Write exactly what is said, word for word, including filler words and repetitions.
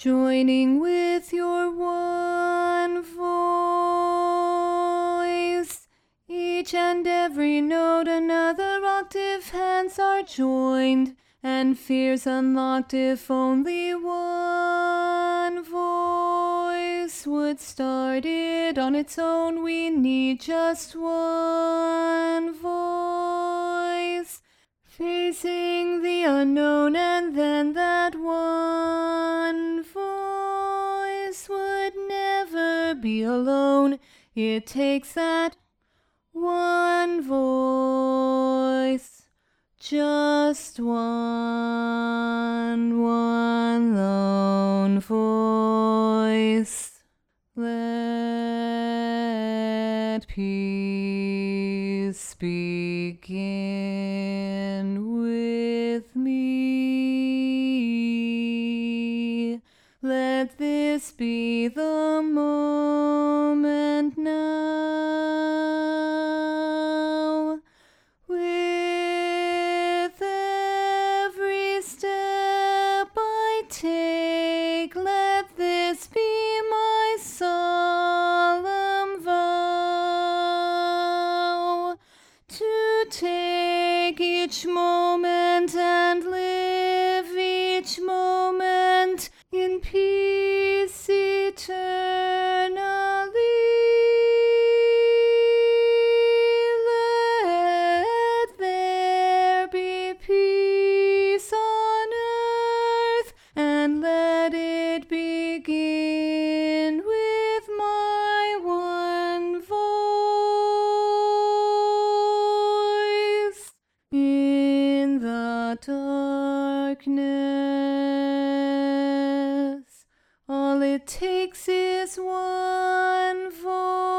joining with your one voice. Each and every note another octave, hands are joined, and fears unlocked if only one voice would start it on its own. We need just one voice, facing the unknown, and then that one voice would never be alone. It takes that one voice, just one, one lone voice. Let peace begin with me. Let this be the moment now. With every step I take, let this be my solemn vow, to take each moment and live each moment in peace eternally. Let there be peace on earth, and let it begin with my one voice. In the darkness, all it takes is one voice.